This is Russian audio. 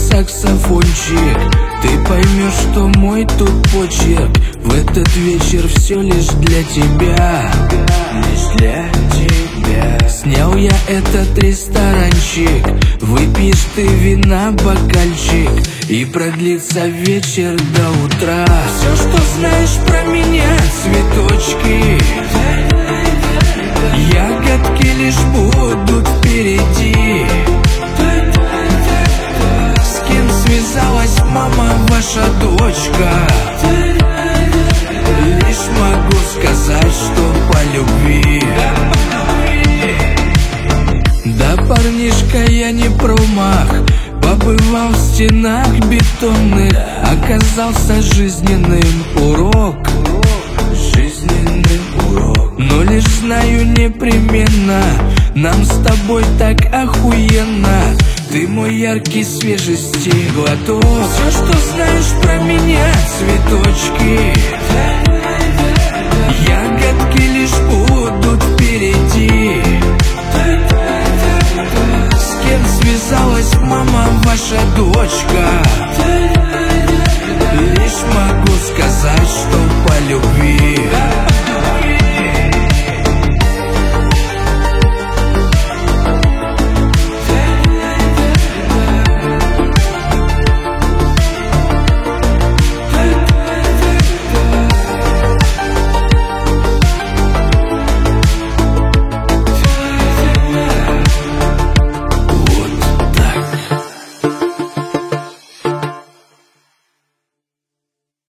саксофончик. Ты поймешь, что мой тут почерк в этот вечер все лишь для тебя. Лишь для тебя. Снял я этот ресторанчик, выпьешь ты вина бокальчик, и продлится вечер до утра. Все, что знаешь про меня, цветочки, ягодки лишь будут впереди. С кем связалась мама, ваша дочка? Лишь могу сказать, что по любви. Да, парнишка, я не промах, побывал в стенах бетонных, оказался жизненным урок. Жизненный урок. Но лишь знаю непременно, нам с тобой так охуенно. Ты мой яркий свежести глоток. Все, что знаешь про меня, цветочки, ягодки лишь будут впереди. С кем связалась мама, ваша дочка?